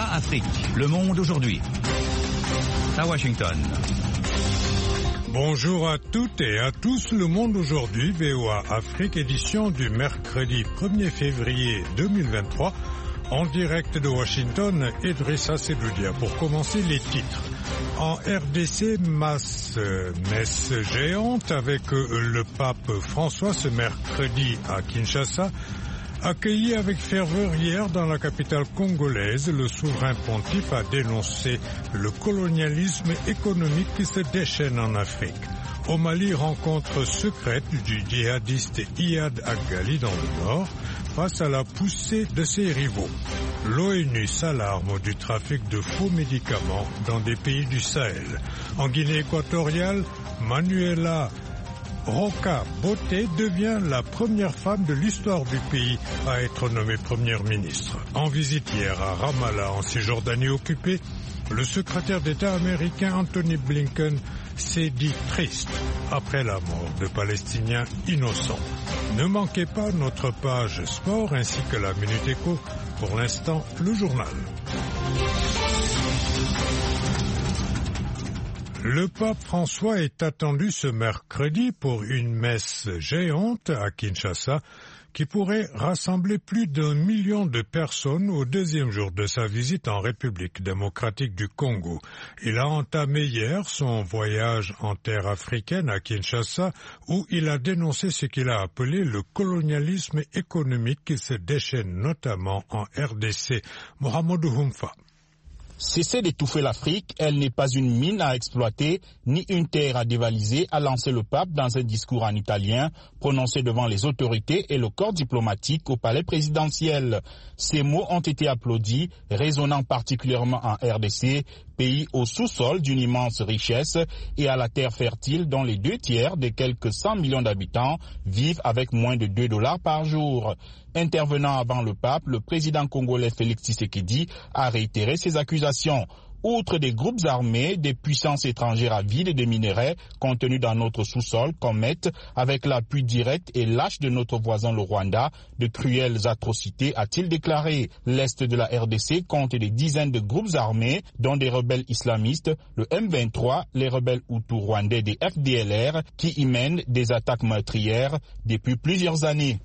VOA Afrique, le monde aujourd'hui. À Washington. Bonjour à toutes et à tous, le monde aujourd'hui, VOA Afrique, édition du mercredi 1er février 2023, en direct de Washington, Idrissa Sedoudia. Pour commencer, les titres. En RDC, messe géante avec le pape François ce mercredi à Kinshasa. Accueilli avec ferveur hier dans la capitale congolaise, le souverain pontife a dénoncé le colonialisme économique qui se déchaîne en Afrique. Au Mali, rencontre secrète du djihadiste Iyad Agali dans le nord face à la poussée de ses rivaux. L'ONU s'alarme du trafic de faux médicaments dans des pays du Sahel. En Guinée équatoriale, Manuela Roca Boté devient la première femme de l'histoire du pays à être nommée première ministre. En visite hier à Ramallah, en Cisjordanie occupée, le secrétaire d'État américain Anthony Blinken s'est dit triste après la mort de Palestiniens innocents. Ne manquez pas notre page sport ainsi que la Minute Éco. Pour l'instant, le journal. Le pape François est attendu ce mercredi pour une messe géante à Kinshasa qui pourrait rassembler plus d'1 million de personnes au deuxième jour de sa visite en République démocratique du Congo. Il a entamé hier son voyage en terre africaine à Kinshasa où il a dénoncé ce qu'il a appelé le colonialisme économique qui se déchaîne notamment en RDC. Mohamedou Humfa. Cessez d'étouffer l'Afrique, elle n'est pas une mine à exploiter, ni une terre à dévaliser, a lancé le pape dans un discours en italien, prononcé devant les autorités et le corps diplomatique au palais présidentiel. Ces mots ont été applaudis, résonnant particulièrement en RDC, pays au sous-sol d'une immense richesse et à la terre fertile dont les 2/3 des quelques 100 millions d'habitants vivent avec moins de $2 par jour. Intervenant avant le pape, le président congolais Félix Tshisekedi a réitéré ses accusations. Outre des groupes armés, des puissances étrangères avides des minerais contenus dans notre sous-sol commettent, avec l'appui direct et lâche de notre voisin le Rwanda, de cruelles atrocités, a-t-il déclaré. L'Est de la RDC compte des dizaines de groupes armés, dont des rebelles islamistes, le M23, les rebelles Hutus rwandais des FDLR, qui y mènent des attaques meurtrières depuis plusieurs années.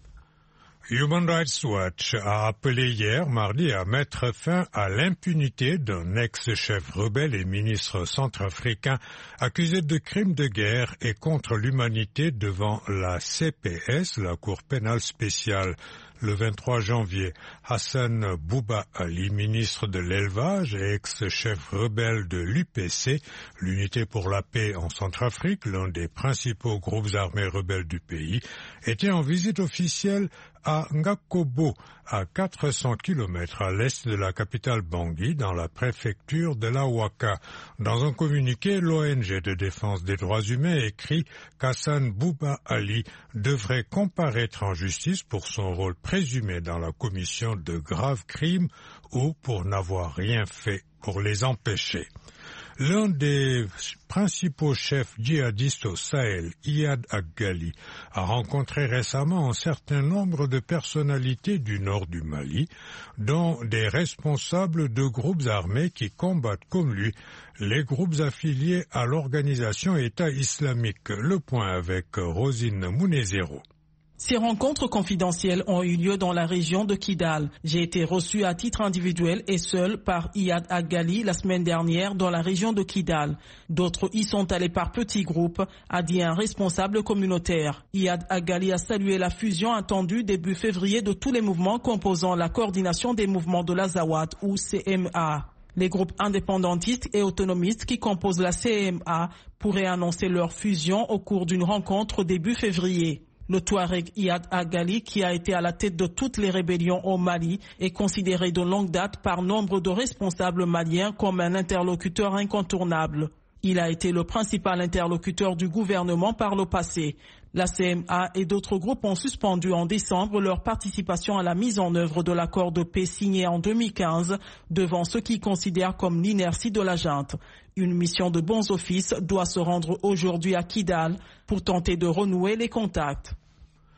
Human Rights Watch a appelé hier, mardi, à mettre fin à l'impunité d'un ex-chef rebelle et ministre centrafricain accusé de crimes de guerre et contre l'humanité devant la CPS, la Cour pénale spéciale. Le 23 janvier, Hassan Bouba Ali, ministre de l'élevage et ex-chef rebelle de l'UPC, l'Unité pour la paix en Centrafrique, l'un des principaux groupes armés rebelles du pays, était en visite officielle à Ngakobo, à 400 km à l'est de la capitale Bangui, dans la préfecture de la Ouaka. Dans un communiqué, l'ONG de défense des droits humains écrit qu'Hassan Bouba Ali devrait comparaître en justice pour son rôle présumé dans la commission de graves crimes ou pour n'avoir rien fait pour les empêcher. L'un des principaux chefs djihadistes au Sahel, Iyad Agali, a rencontré récemment un certain nombre de personnalités du nord du Mali, dont des responsables de groupes armés qui combattent comme lui les groupes affiliés à l'organisation État islamique. Le point avec Rosine Mounezero. Ces rencontres confidentielles ont eu lieu dans la région de Kidal. J'ai été reçu à titre individuel et seul par Iyad Agali la semaine dernière dans la région de Kidal. D'autres y sont allés par petits groupes, a dit un responsable communautaire. Iyad Agali a salué la fusion attendue début février de tous les mouvements composant la coordination des mouvements de l'Azawad ou CMA. Les groupes indépendantistes et autonomistes qui composent la CMA pourraient annoncer leur fusion au cours d'une rencontre début février. Le Touareg Iyad Agali, qui a été à la tête de toutes les rébellions au Mali, est considéré de longue date par nombre de responsables maliens comme un interlocuteur incontournable. Il a été le principal interlocuteur du gouvernement par le passé. La CMA et d'autres groupes ont suspendu en décembre leur participation à la mise en œuvre de l'accord de paix signé en 2015 devant ceux qui considèrent comme l'inertie de la junte. Une mission de bons offices doit se rendre aujourd'hui à Kidal pour tenter de renouer les contacts.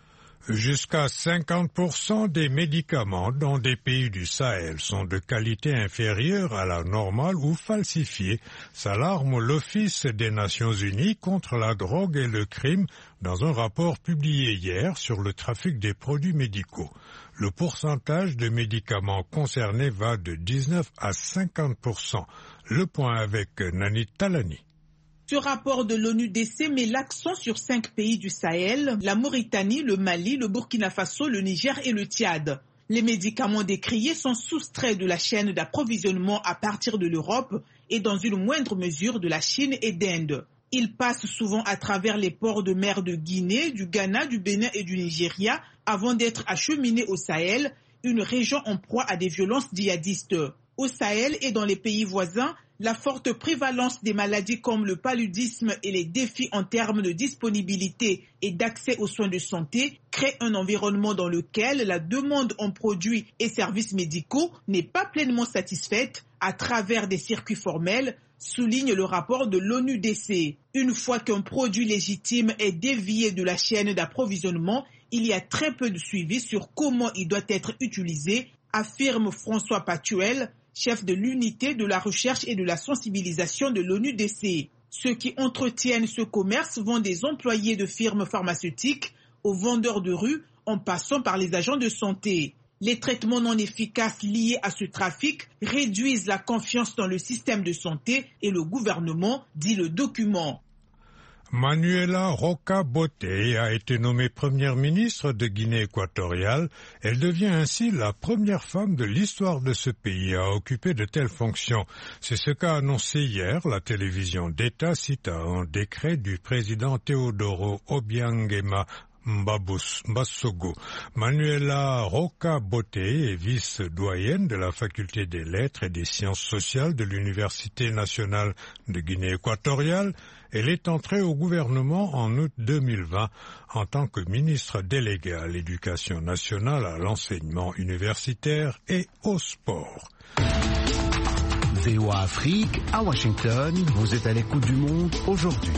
Jusqu'à 50% des médicaments dans des pays du Sahel sont de qualité inférieure à la normale ou falsifiés, s'alarme l'Office des Nations Unies contre la drogue et le crime dans un rapport publié hier sur le trafic des produits médicaux. Le pourcentage de médicaments concernés va de 19 à 50%. Le point avec Nani Talani. Ce rapport de l'ONU-DC met l'accent sur 5 pays du Sahel, la Mauritanie, le Mali, le Burkina Faso, le Niger et le Tchad. Les médicaments décriés sont soustraits de la chaîne d'approvisionnement à partir de l'Europe et dans une moindre mesure de la Chine et d'Inde. Ils passent souvent à travers les ports de mer de Guinée, du Ghana, du Bénin et du Nigeria avant d'être acheminés au Sahel, une région en proie à des violences djihadistes. Au Sahel et dans les pays voisins, la forte prévalence des maladies comme le paludisme et les défis en termes de disponibilité et d'accès aux soins de santé créent un environnement dans lequel la demande en produits et services médicaux n'est pas pleinement satisfaite à travers des circuits formels, souligne le rapport de l'ONU-DC. Une fois qu'un produit légitime est dévié de la chaîne d'approvisionnement, il y a très peu de suivi sur comment il doit être utilisé, affirme François Patuel, chef de l'unité de la recherche et de la sensibilisation de l'ONU-DC. Ceux qui entretiennent ce commerce vont des employés de firmes pharmaceutiques aux vendeurs de rue en passant par les agents de santé. Les traitements non efficaces liés à ce trafic réduisent la confiance dans le système de santé et le gouvernement, dit le document. Manuela Roca Bote a été nommée première ministre de Guinée équatoriale. Elle devient ainsi la première femme de l'histoire de ce pays à occuper de telles fonctions. C'est ce qu'a annoncé hier la télévision d'État suite à un décret du président Teodoro Obiangema Mbasogo. Manuela Roca Bote est vice-doyenne de la faculté des lettres et des sciences sociales de l'Université nationale de Guinée équatoriale. Elle est entrée au gouvernement en août 2020 en tant que ministre déléguée à l'éducation nationale, à l'enseignement universitaire et au sport. VOA Afrique, à Washington, vous êtes à l'écoute du monde aujourd'hui.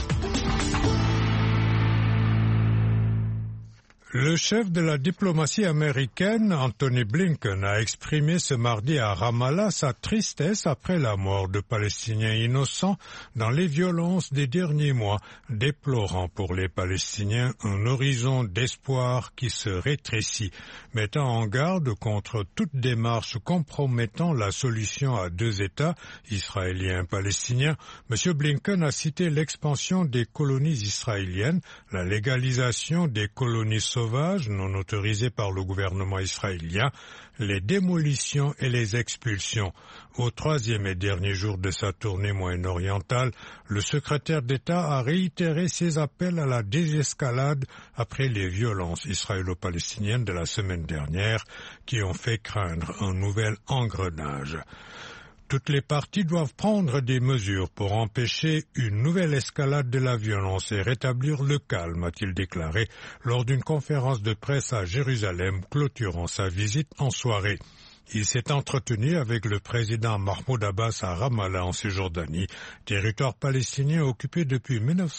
Le chef de la diplomatie américaine, Anthony Blinken, a exprimé ce mardi à Ramallah sa tristesse après la mort de Palestiniens innocents dans les violences des derniers mois, déplorant pour les Palestiniens un horizon d'espoir qui se rétrécit, mettant en garde contre toute démarche compromettant la solution à 2 États, israélien et palestinien. M. Blinken a cité l'expansion des colonies israéliennes, la légalisation des colonies sauvages non autorisées par le gouvernement israélien, les démolitions et les expulsions. Au 3e et dernier jour de sa tournée moyen-orientale, le secrétaire d'État a réitéré ses appels à la désescalade après les violences israélo-palestiniennes de la semaine dernière qui ont fait craindre un nouvel engrenage. Toutes les parties doivent prendre des mesures pour empêcher une nouvelle escalade de la violence et rétablir le calme, a-t-il déclaré lors d'une conférence de presse à Jérusalem clôturant sa visite en soirée. Il s'est entretenu avec le président Mahmoud Abbas à Ramallah en Cisjordanie, territoire palestinien occupé depuis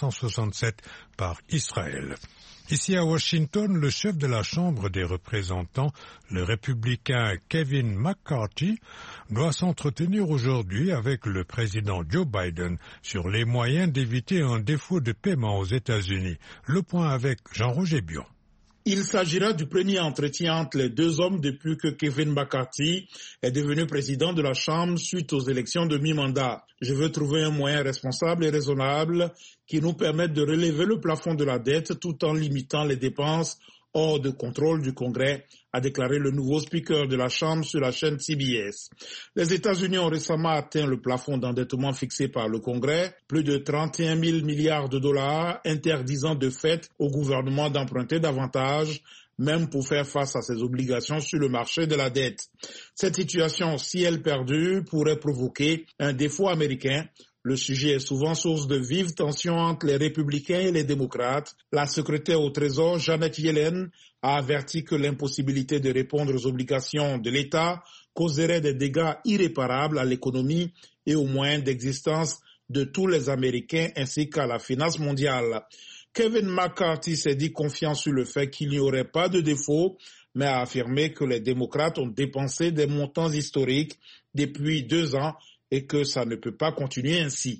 1967 par Israël. Ici à Washington, le chef de la Chambre des représentants, le républicain Kevin McCarthy, doit s'entretenir aujourd'hui avec le président Joe Biden sur les moyens d'éviter un défaut de paiement aux États-Unis. Le point avec Jean-Roger Bion. Il s'agira du premier entretien entre les deux hommes depuis que Kevin McCarthy est devenu président de la Chambre suite aux élections de mi-mandat. Je veux trouver un moyen responsable et raisonnable qui nous permette de relever le plafond de la dette tout en limitant les dépenses hors de contrôle du Congrès, a déclaré le nouveau speaker de la Chambre sur la chaîne CBS. Les États-Unis ont récemment atteint le plafond d'endettement fixé par le Congrès, plus de 31 000 milliards de dollars, interdisant de fait au gouvernement d'emprunter davantage, même pour faire face à ses obligations sur le marché de la dette. Cette situation, si elle perdure, pourrait provoquer un défaut américain. Le sujet est souvent source de vives tensions entre les républicains et les démocrates. La secrétaire au Trésor, Janet Yellen, a averti que l'impossibilité de répondre aux obligations de l'État causerait des dégâts irréparables à l'économie et aux moyens d'existence de tous les Américains ainsi qu'à la finance mondiale. Kevin McCarthy s'est dit confiant sur le fait qu'il n'y aurait pas de défaut, mais a affirmé que les démocrates ont dépensé des montants historiques depuis 2 ans et que ça ne peut pas continuer ainsi.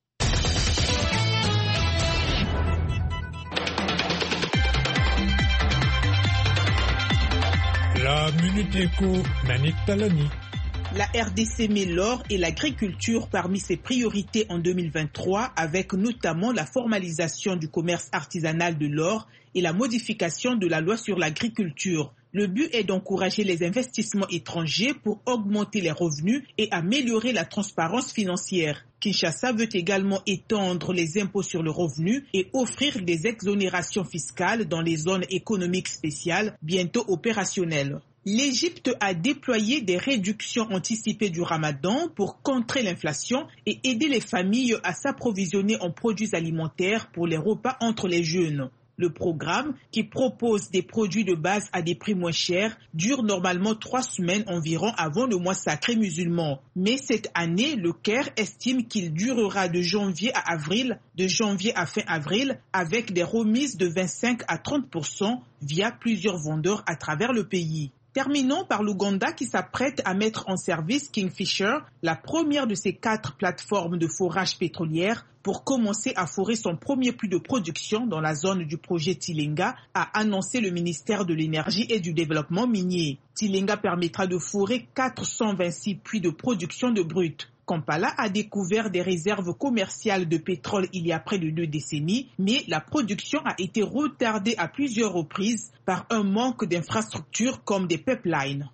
La Minute Éco, Nanik Talani. La RDC met l'or et l'agriculture parmi ses priorités en 2023, avec notamment la formalisation du commerce artisanal de l'or et la modification de la loi sur l'agriculture. Le but est d'encourager les investissements étrangers pour augmenter les revenus et améliorer la transparence financière. Kinshasa veut également étendre les impôts sur le revenu et offrir des exonérations fiscales dans les zones économiques spéciales, bientôt opérationnelles. L'Égypte a déployé des réductions anticipées du Ramadan pour contrer l'inflation et aider les familles à s'approvisionner en produits alimentaires pour les repas entre les jeûnes. Le programme, qui propose des produits de base à des prix moins chers, dure normalement 3 semaines environ avant le mois sacré musulman. Mais cette année, le Caire estime qu'il durera de janvier à fin avril, avec des remises de 25 à 30% via plusieurs vendeurs à travers le pays. Terminons par l'Ouganda qui s'apprête à mettre en service Kingfisher, la première de ses 4 plateformes de forage pétrolière, pour commencer à forer son premier puits de production dans la zone du projet Tilenga, a annoncé le ministère de l'Énergie et du Développement minier. Tilenga permettra de forer 426 puits de production de brut. Kampala a découvert des réserves commerciales de pétrole il y a près de 2 décennies, mais la production a été retardée à plusieurs reprises par un manque d'infrastructures comme des pipelines.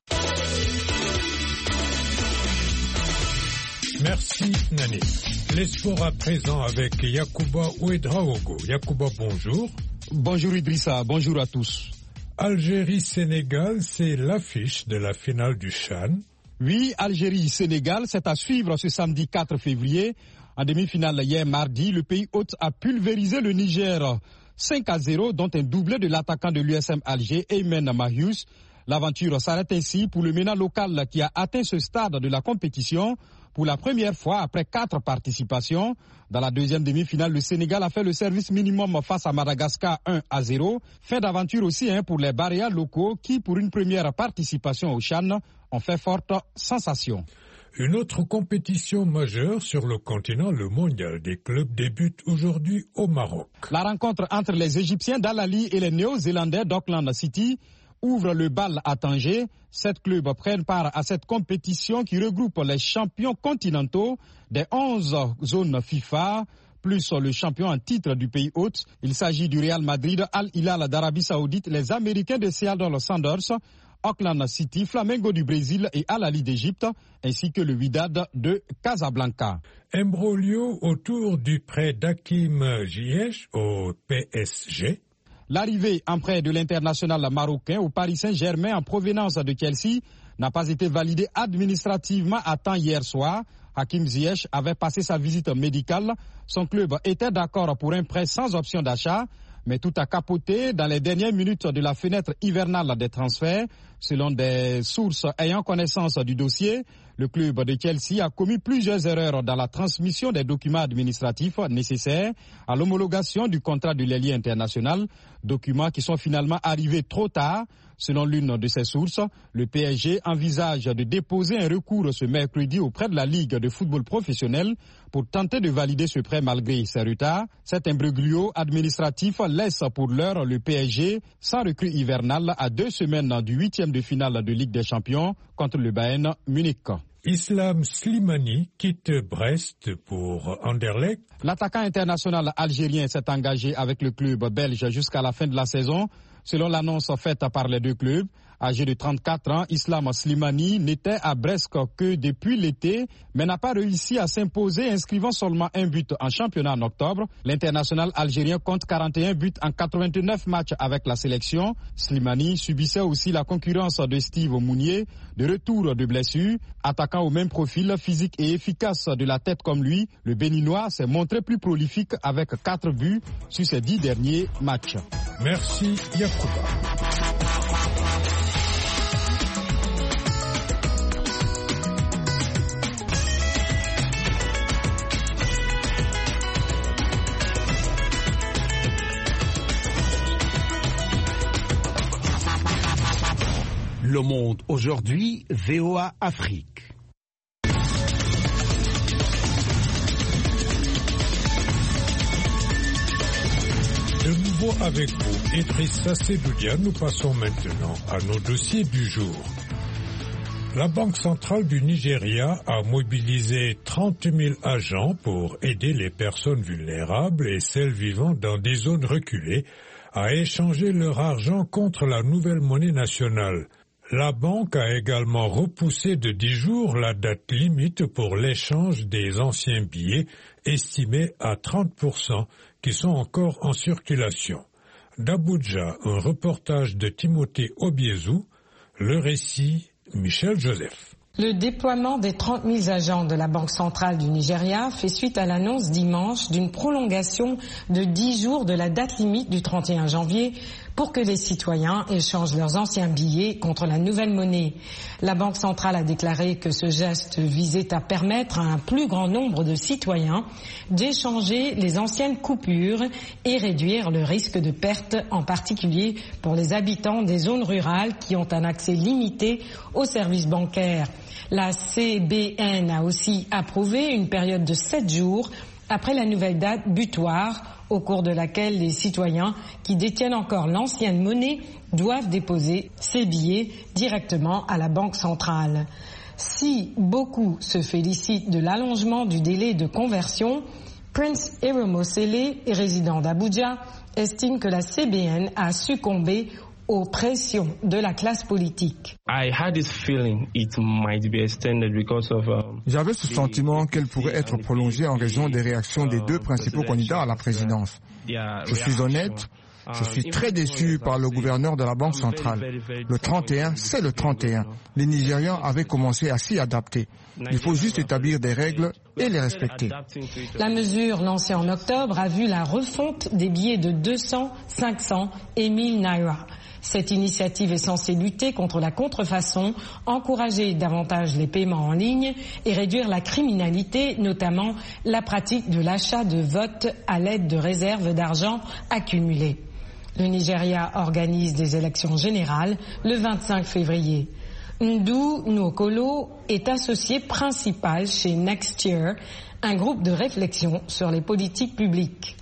Merci Nani. Les sports à présent avec Yacouba Ouedraogo. Yacouba, bonjour. Bonjour Idrissa, bonjour à tous. Algérie-Sénégal, c'est l'affiche de la finale du CHAN. Oui, Algérie-Sénégal, c'est à suivre ce samedi 4 février. En demi-finale hier mardi, le pays hôte a pulvérisé le Niger 5-0, dont un doublé de l'attaquant de l'USM Alger, Aymen Mahious. L'aventure s'arrête ainsi pour le MENA local qui a atteint ce stade de la compétition pour la première fois après 4 participations. Dans la deuxième demi-finale, le Sénégal a fait le service minimum face à Madagascar 1-0. Fin d'aventure aussi pour les Baréas locaux qui, pour une première participation au CHAN, ont fait forte sensation. Une autre compétition majeure sur le continent, le mondial des clubs, débute aujourd'hui au Maroc. La rencontre entre les Égyptiens d'Al-Ahly et les Néo-Zélandais d'Auckland City ouvre le bal à Tanger. 7 clubs prennent part à cette compétition qui regroupe les champions continentaux des 11 zones FIFA, plus le champion en titre du pays hôte. Il s'agit du Real Madrid, Al-Hilal d'Arabie Saoudite, les Américains de Seattle Sounders, Auckland City, Flamengo du Brésil et Al-Ahly d'Égypte, ainsi que le Wydad de Casablanca. Imbroglio autour du prêt d'Hakim Ziyech au PSG. L'arrivée en prêt de l'international marocain au Paris Saint-Germain en provenance de Chelsea n'a pas été validée administrativement à temps hier soir. Hakim Ziyech avait passé sa visite médicale. Son club était d'accord pour un prêt sans option d'achat, mais tout a capoté dans les dernières minutes de la fenêtre hivernale des transferts. Selon des sources ayant connaissance du dossier, le club de Chelsea a commis plusieurs erreurs dans la transmission des documents administratifs nécessaires à l'homologation du contrat de l'ailier international, documents qui sont finalement arrivés trop tard. Selon l'une de ses sources, le PSG envisage de déposer un recours ce mercredi auprès de la Ligue de football professionnel pour tenter de valider ce prêt malgré ses retards. Cet imbroglio administratif laisse pour l'heure le PSG sans recrue hivernale à 2 semaines du 8e de finale de Ligue des Champions contre le Bayern Munich. Islam Slimani quitte Brest pour Anderlecht. L'attaquant international algérien s'est engagé avec le club belge jusqu'à la fin de la saison. Selon l'annonce faite par les 2 clubs, âgé de 34 ans, Islam Slimani n'était à Brest que depuis l'été, mais n'a pas réussi à s'imposer, inscrivant seulement 1 but en championnat en octobre. L'international algérien compte 41 buts en 89 matchs avec la sélection. Slimani subissait aussi la concurrence de Steve Mounier, de retour de blessure. Attaquant au même profil physique et efficace de la tête comme lui, le Béninois s'est montré plus prolifique avec 4 buts sur ses 10 derniers matchs. Merci Yacouba. Le Monde aujourd'hui, VOA Afrique. De nouveau avec vous, Idrissa Seydoudia, nous passons maintenant à nos dossiers du jour. La Banque centrale du Nigeria a mobilisé 30 000 agents pour aider les personnes vulnérables et celles vivant dans des zones reculées à échanger leur argent contre la nouvelle monnaie nationale. La banque a également repoussé de 10 jours la date limite pour l'échange des anciens billets, estimés à 30%, qui sont encore en circulation. D'Abuja, un reportage de Timothée Obiezou, le récit Michel Joseph. Le déploiement des 30 000 agents de la Banque centrale du Nigeria fait suite à l'annonce dimanche d'une prolongation de 10 jours de la date limite du 31 janvier pour que les citoyens échangent leurs anciens billets contre la nouvelle monnaie. La Banque centrale a déclaré que ce geste visait à permettre à un plus grand nombre de citoyens d'échanger les anciennes coupures et réduire le risque de perte, en particulier pour les habitants des zones rurales qui ont un accès limité aux services bancaires. La CBN a aussi approuvé une période de 7 jours après la nouvelle date butoir, au cours de laquelle les citoyens qui détiennent encore l'ancienne monnaie doivent déposer ces billets directement à la Banque centrale. Si beaucoup se félicitent de l'allongement du délai de conversion, Prince Eromosele, résident d'Abuja, estime que la CBN a succombé aux pressions de la classe politique. J'avais ce sentiment qu'elle pourrait être prolongée en raison des réactions des deux principaux candidats à la présidence. Je suis honnête, je suis très déçu par le gouverneur de la Banque centrale. Le 31, c'est le 31. Les Nigérians avaient commencé à s'y adapter. Il faut juste établir des règles et les respecter. La mesure lancée en octobre a vu la refonte des billets de 200, 500 et 1000 naira. Cette initiative est censée lutter contre la contrefaçon, encourager davantage les paiements en ligne et réduire la criminalité, notamment la pratique de l'achat de votes à l'aide de réserves d'argent accumulées. Le Nigeria organise des élections générales le 25 février. Ndu Nwokolo est associé principal chez Next Year, un groupe de réflexion sur les politiques publiques.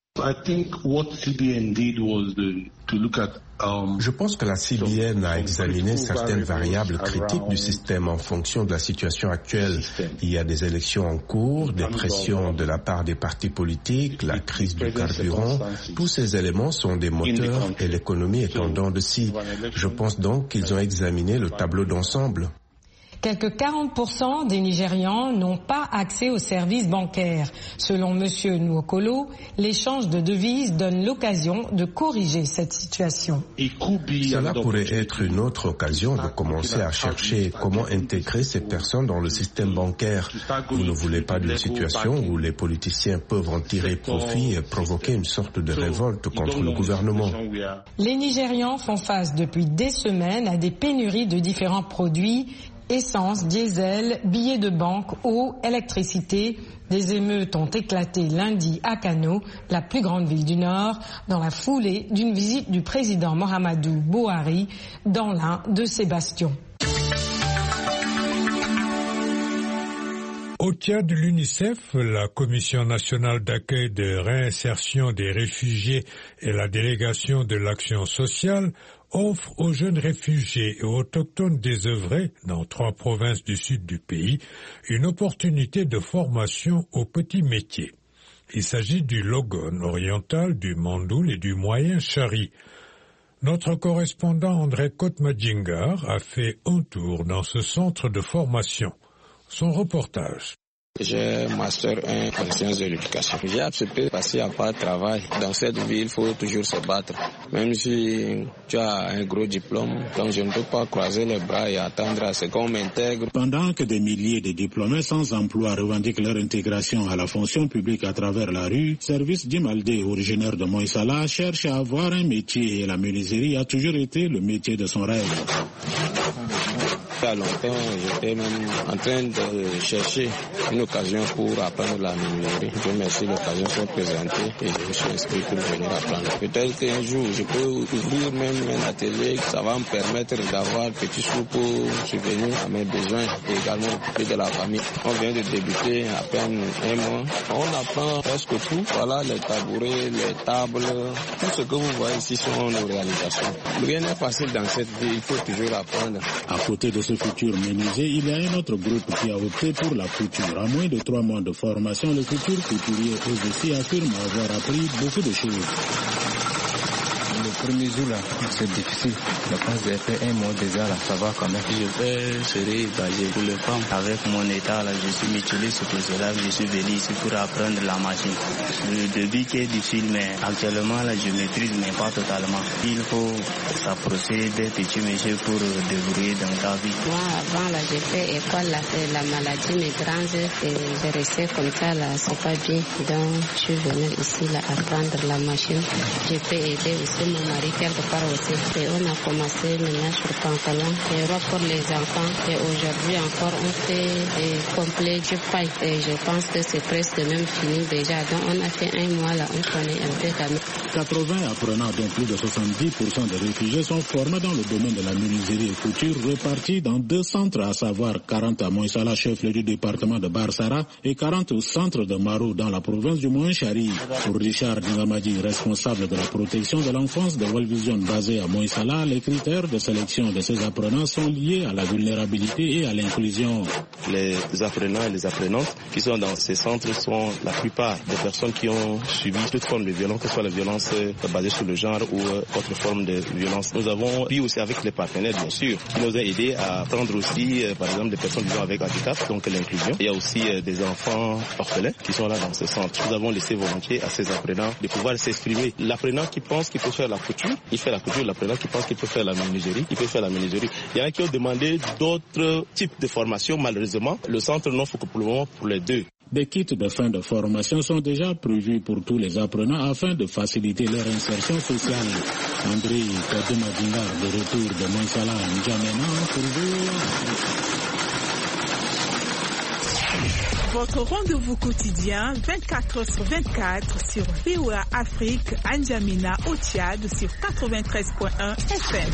Je pense que la CBN a examiné certaines variables critiques du système en fonction de la situation actuelle. Il y a des élections en cours, des pressions de la part des partis politiques, la crise du carburant. Tous ces éléments sont des moteurs et l'économie est en dents de scie. Je pense donc qu'ils ont examiné le tableau d'ensemble. Quelque 40% des Nigérians n'ont pas accès aux services bancaires. Selon M. Nwokolo, l'échange de devises donne l'occasion de corriger cette situation. Cela pourrait être une autre occasion de commencer à chercher comment intégrer ces personnes dans le système bancaire. Vous ne voulez pas d'une situation où les politiciens peuvent en tirer profit et provoquer une sorte de révolte contre le gouvernement. Les Nigérians font face depuis des semaines à des pénuries de différents produits, essence, diesel, billets de banque, eau, électricité. Des émeutes ont éclaté lundi à Kano, la plus grande ville du Nord, dans la foulée d'une visite du président Mohamedou Buhari dans l'un de ses bastions. Au Tchad, l'UNICEF, la Commission nationale d'accueil de réinsertion des réfugiés et la délégation de l'action sociale offrent aux jeunes réfugiés et autochtones désœuvrés dans 3 provinces du sud du pays une opportunité de formation aux petits métiers. Il s'agit du Logone oriental, du Mandoul et du Moyen Chari. Notre correspondant André Kotmadjingar a fait un tour dans ce centre de formation. Son reportage. J'ai master 1 en sciences de l'éducation. J'ai accepté de passer à pas de travail. Dans cette vie, il faut toujours se battre. Même si tu as un gros diplôme, donc je ne peux pas croiser les bras et attendre à ce qu'on m'intègre. Pendant que des milliers de diplômés sans emploi revendiquent leur intégration à la fonction publique à travers la rue, Service Djimaldé, originaire de Moïsala, cherche à avoir un métier et la menuiserie a toujours été le métier de son rêve. Il y a longtemps, j'étais même en train de chercher une occasion pour apprendre la menuiserie. Dieu merci, l'occasion s'est présentée et je me suis inscrit pour venir apprendre. Peut-être qu'un jour, je peux ouvrir même un atelier, ça va me permettre d'avoir petit sous pour subvenir à mes besoins et également de la famille. On vient de débuter à peine un mois. On apprend presque tout. Voilà les tabourets, les tables, tout ce que vous voyez ici sont nos réalisations. Rien n'est facile dans cette vie, il faut toujours apprendre. À côté de ce futur menuisier, il y a un autre groupe qui a opté pour la couture. À moins de 3 mois de formation, le futur couturier eux aussi affirme avoir appris beaucoup de choses. Le premier jour là, c'est difficile. Je pense que j'ai fait un mois déjà là, ça va quand même. Je vais serai basé pour les femmes. Avec mon état là, je suis mutualiste, c'est pour cela que je suis venu ici pour apprendre la machine. Le début qui est difficile, mais actuellement là, je maîtrise, mais pas totalement. Il faut s'approcher des petits métiers pour débrouiller dans ta vie. Moi, avant là, j'ai fait école là, la maladie me dérange et je restais comme ça là, c'est pas bien. Donc, je suis venu ici là, apprendre la machine. Je peux aider aussi mon mari quelque part aussi. Et on a commencé maintenant sur pantalon et robe pour les enfants. Et aujourd'hui encore on fait complet du pain. Et je pense que c'est presque même fini déjà. Donc on a fait un mois là, on connaît un peu quand même. 80 apprenants, dont plus de 70% des réfugiés sont formés dans le domaine de la menuiserie et couture, répartis dans 2 centres, à savoir 40 à Moïsala, chef-lieu du département de Barsara, et 40 au centre de Marou, dans la province du Moyen-Chari. Pour Richard Ngamadi, responsable de la protection de l'enfance de World Vision basée à Moïsala, les critères de sélection de ces apprenants sont liés à la vulnérabilité et à l'inclusion. Les apprenants et les apprenantes qui sont dans ces centres sont la plupart des personnes qui ont subi toute forme de violence, que ce soit la violence basée sur le genre ou autre forme de violence. Nous avons vu aussi avec les partenaires, bien sûr, qui nous ont aidés à prendre aussi, par exemple, des personnes vivant avec handicap, donc l'inclusion. Il y a aussi des enfants orphelins qui sont là dans ce centre. Nous avons laissé volontiers à ces apprenants de pouvoir s'exprimer. L'apprenant qui pense qu'il peut faire la couture, il fait la couture. L'apprenant qui pense qu'il peut faire la menuiserie, il peut faire la menuiserie. Il y en a qui ont demandé d'autres types de formations. Malheureusement, le centre n'offre que pour le moment pour les 2. Des kits de fin de formation sont déjà prévus pour tous les apprenants afin de faciliter leur insertion sociale. André Kademadingar, de retour de Moïsala, N'Djamena, pour Votre rendez-vous quotidien 24h/24 sur VOA Afrique, N'Djamena au Tchad sur 93.1 FM.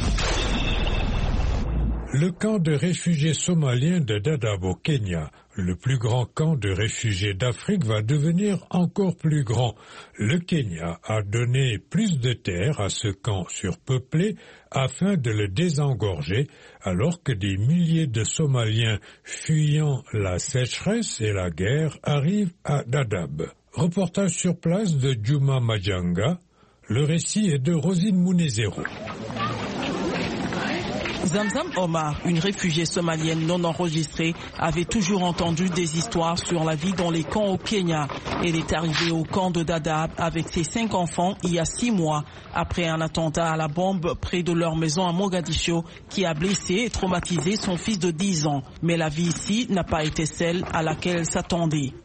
Le camp de réfugiés somaliens de Dadaab au Kenya, le plus grand camp de réfugiés d'Afrique, va devenir encore plus grand. Le Kenya a donné plus de terres à ce camp surpeuplé afin de le désengorger, alors que des milliers de Somaliens fuyant la sécheresse et la guerre arrivent à Dadaab. Reportage sur place de Juma Majanga. Le récit est de Rosine Mounezero. Zamzam Omar, une réfugiée somalienne non enregistrée, avait toujours entendu des histoires sur la vie dans les camps au Kenya. Elle est arrivée au camp de Dadaab avec ses 5 enfants il y a 6 mois, après un attentat à la bombe près de leur maison à Mogadiscio qui a blessé et traumatisé son fils de 10 ans. Mais la vie ici n'a pas été celle à laquelle elle s'attendait.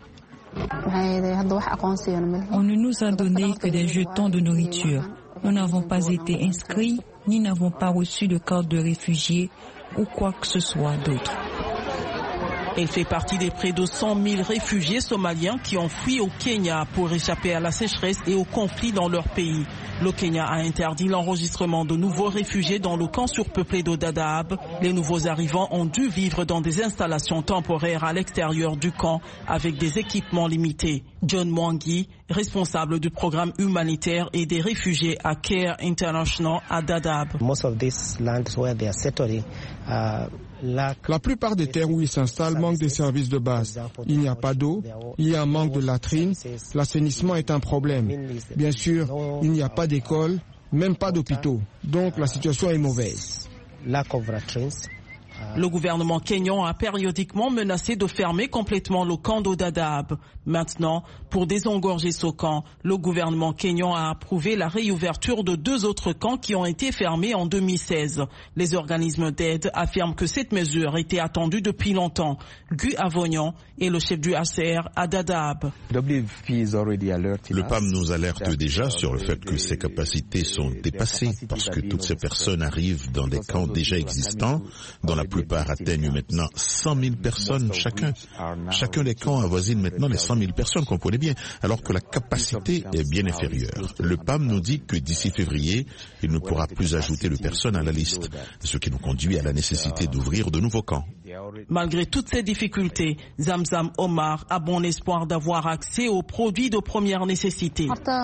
On ne nous a donné que des jetons de nourriture. Nous n'avons pas été inscrits, ni n'avons pas reçu de carte de réfugié ou quoi que ce soit d'autre. Elle fait partie des près de 100 000 réfugiés somaliens qui ont fui au Kenya pour échapper à la sécheresse et au conflit dans leur pays. Le Kenya a interdit l'enregistrement de nouveaux réfugiés dans le camp surpeuplé de Dadaab. Les nouveaux arrivants ont dû vivre dans des installations temporaires à l'extérieur du camp avec des équipements limités. John Mwangi, responsable du programme humanitaire et des réfugiés à Care International à Dadaab. La plupart des terres où ils s'installent manquent des services de base. Il n'y a pas d'eau, il y a un manque de latrines, l'assainissement est un problème. Bien sûr, il n'y a pas d'école, même pas d'hôpitaux. Donc la situation est mauvaise. Le gouvernement kényan a périodiquement menacé de fermer complètement le camp de Dadaab. Maintenant, pour désengorger ce camp, le gouvernement kényan a approuvé la réouverture de 2 autres camps qui ont été fermés en 2016. Les organismes d'aide affirment que cette mesure était attendue depuis longtemps. Guy Avognon est le chef du HCR à Dadaab. Le PAM nous alerte déjà sur le fait que ces capacités sont dépassées parce que toutes ces personnes arrivent dans des camps déjà existants, dont la plupart atteignent maintenant 100 000 personnes chacun. Chacun des camps avoisine maintenant les 100 000 personnes, comprenez bien, alors que la capacité est bien inférieure. Le PAM nous dit que d'ici février, il ne pourra plus ajouter de personnes à la liste, ce qui nous conduit à la nécessité d'ouvrir de nouveaux camps. Malgré toutes ces difficultés, Zamzam Omar a bon espoir d'avoir accès aux produits de première nécessité.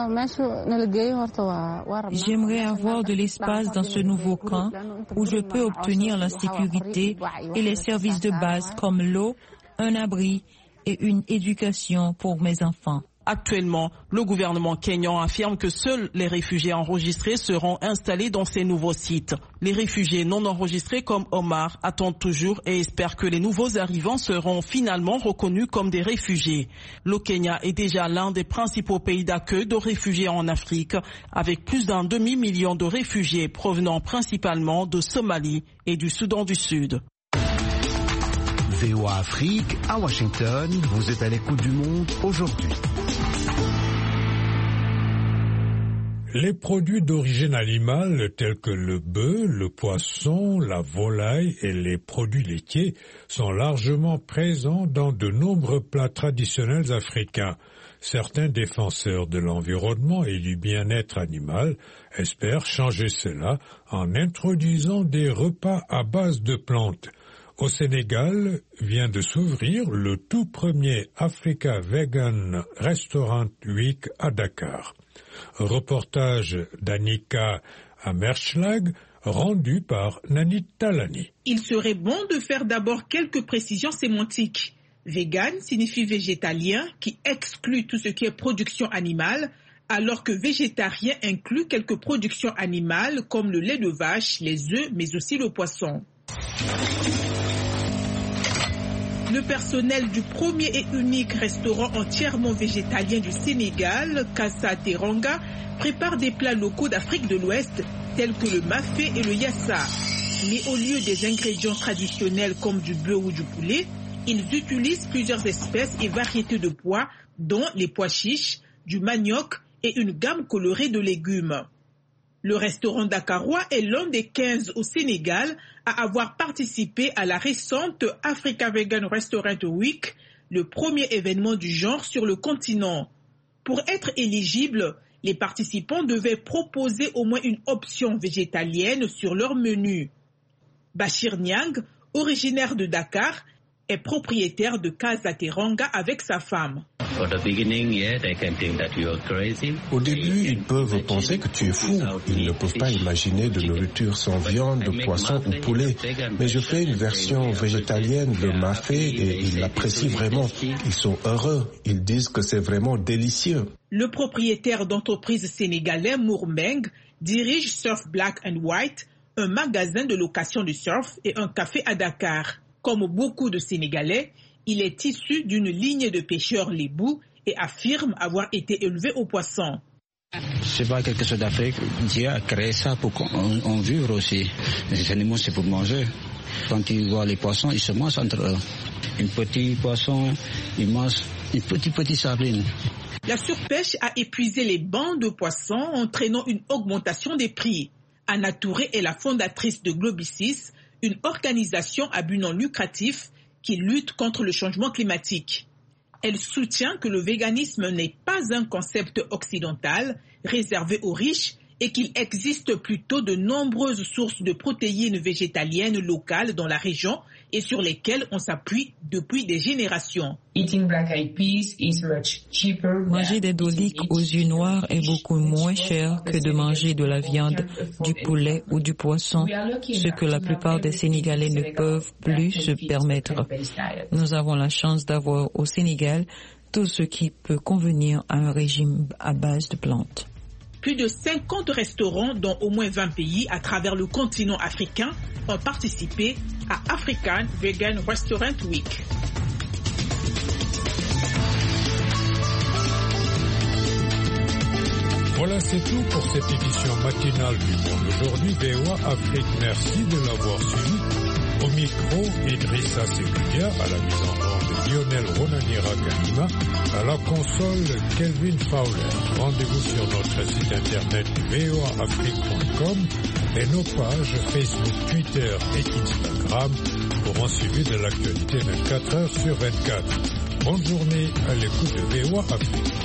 J'aimerais avoir de l'espace dans ce nouveau camp où je peux obtenir la sécurité et les services de base comme l'eau, un abri et une éducation pour mes enfants. Actuellement, le gouvernement kényan affirme que seuls les réfugiés enregistrés seront installés dans ces nouveaux sites. Les réfugiés non enregistrés comme Omar attendent toujours et espèrent que les nouveaux arrivants seront finalement reconnus comme des réfugiés. Le Kenya est déjà l'un des principaux pays d'accueil de réfugiés en Afrique, avec plus d'un demi-million de réfugiés provenant principalement de Somalie et du Soudan du Sud. VOA Afrique, à Washington, vous êtes à l'écoute du monde aujourd'hui. Les produits d'origine animale tels que le bœuf, le poisson, la volaille et les produits laitiers sont largement présents dans de nombreux plats traditionnels africains. Certains défenseurs de l'environnement et du bien-être animal espèrent changer cela en introduisant des repas à base de plantes. Au Sénégal vient de s'ouvrir le tout premier Africa Vegan Restaurant Week à Dakar. Reportage d'Annika Amerschlag, rendu par Nanit Talani. Il serait bon de faire d'abord quelques précisions sémantiques. Vegan signifie végétalien, qui exclut tout ce qui est production animale, alors que végétarien inclut quelques productions animales comme le lait de vache, les œufs, mais aussi le poisson. Le personnel du premier et unique restaurant entièrement végétalien du Sénégal, Casa Teranga, prépare des plats locaux d'Afrique de l'Ouest tels que le mafé et le yassa. Mais au lieu des ingrédients traditionnels comme du bœuf ou du poulet, ils utilisent plusieurs espèces et variétés de pois, dont les pois chiches, du manioc et une gamme colorée de légumes. Le restaurant dakarois est l'un des 15 au Sénégal à avoir participé à la récente Africa Vegan Restaurant Week, le premier événement du genre sur le continent. Pour être éligible, les participants devaient proposer au moins une option végétalienne sur leur menu. Bachir Niang, originaire de Dakar, est propriétaire de Casa Teranga avec sa femme. Au début, ils peuvent penser que tu es fou. Ils ne peuvent pas imaginer de nourriture sans viande, poisson ou poulet. Mais je fais une version végétalienne de mafé et ils l'apprécient vraiment. Ils sont heureux. Ils disent que c'est vraiment délicieux. Le propriétaire d'entreprise sénégalais Mourmeng dirige Surf Black and White, un magasin de location de surf et un café à Dakar. Comme beaucoup de Sénégalais, il est issu d'une lignée de pêcheurs lébou et affirme avoir été élevé au poisson. C'est pas quelque chose d'Afrique. Dieu a créé ça pour qu'on vive aussi. Les animaux, c'est pour manger. Quand ils voient les poissons, ils se mangent entre eux. Un petit poisson, ils mangent une petite sardine. La surpêche a épuisé les bancs de poissons, entraînant une augmentation des prix. Anna Touré est la fondatrice de Globicis, une organisation à but non lucratif qui lutte contre le changement climatique. Elle soutient que le véganisme n'est pas un concept occidental réservé aux riches et qu'il existe plutôt de nombreuses sources de protéines végétaliennes locales dans la région et sur lesquelles on s'appuie depuis des générations. Manger des doliques aux yeux noirs est beaucoup moins cher que de manger de la viande, du poulet ou du poisson, ce que la plupart des Sénégalais ne peuvent plus se permettre. Nous avons la chance d'avoir au Sénégal tout ce qui peut convenir à un régime à base de plantes. Plus de 50 restaurants, dont au moins 20 pays à travers le continent africain, ont participé à African Vegan Restaurant Week. Voilà, c'est tout pour cette édition matinale du Monde aujourd'hui. VOA Afrique, merci de l'avoir suivi. Au micro, Idrissa Seloudia, à la mise en onde Lionel Ronanira Kalima, à la console Kelvin Fowler. Rendez-vous sur notre site internet voaafrique.com et nos pages Facebook, Twitter et Instagram pour un suivi de l'actualité 24 heures sur 24. Bonne journée à l'écoute de VOA Afrique.